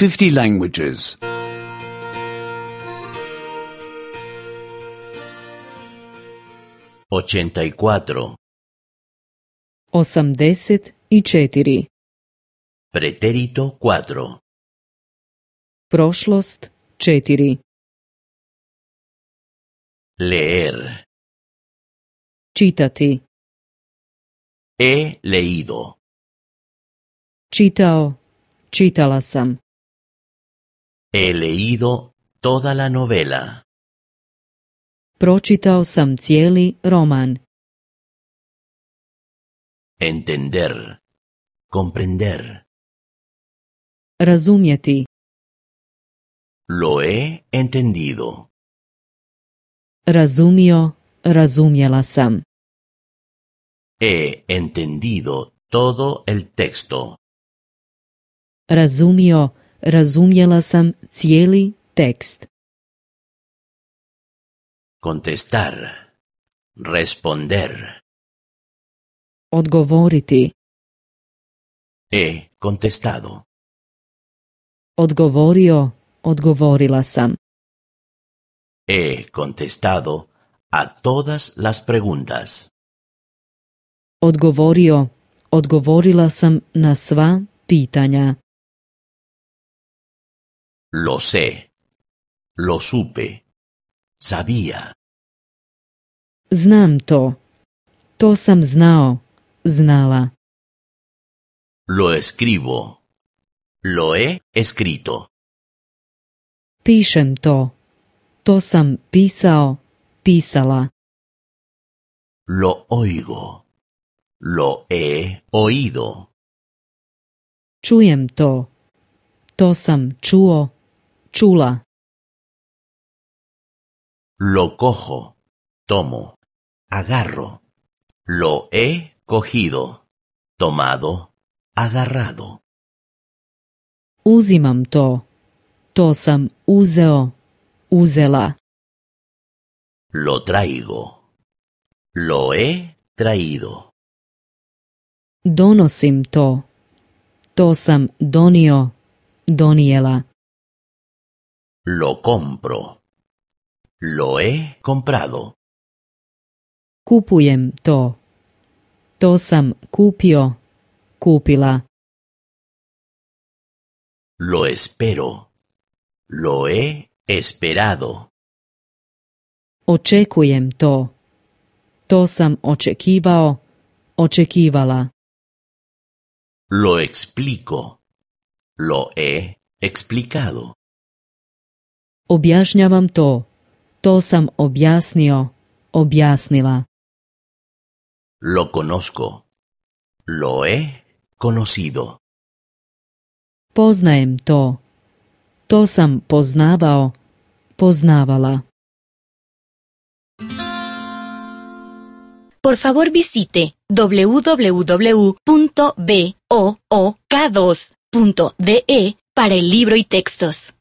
50 languages. 84. 84. Pretérito 4. Prošlost 4. Leer. Čitati. He leído. Čitao, čitala sam. He leído toda la novela. Pročitao sam cijeli roman. Entender. Comprender. Razumjeti. Lo he entendido. Razumio, razumjela sam. He entendido todo el texto. Razumio, razumjela sam cijeli tekst. Contestar. Responder. Odgovoriti. He contestado. Odgovorio, odgovorila sam. He contestado a todas las preguntas. Odgovorio, odgovorila sam na sva pitanja. Lo sé. Lo supe. Sabía. Znam to. To sam znao, znala. Lo escribo. Lo he escrito. Pišem to. To sam pisao, pisala. Lo oigo. Lo he oído. Čujem to. To sam čuo, čula. Lo cojo. Tomo. Agarro. Lo he cogido. Tomado. Agarrado. Uzimam to. To sam uzeo, uzela. Lo traigo. Lo he traído. Donosim to. To sam donio, donijela. Lo compro. Lo he comprado. Kupujem to. To sam kupio, kupila. Lo espero. Lo he esperado. Očekujem to. To sam očekivao, očekivala. Lo explico. Lo he explicado. Objašnjavam to. To sam objasnio, objasnila. Lo conozco. Lo he conocido. Poznajem to. To sam poznavao, poznavala. Por favor visite www.book2.de para el libro y textos.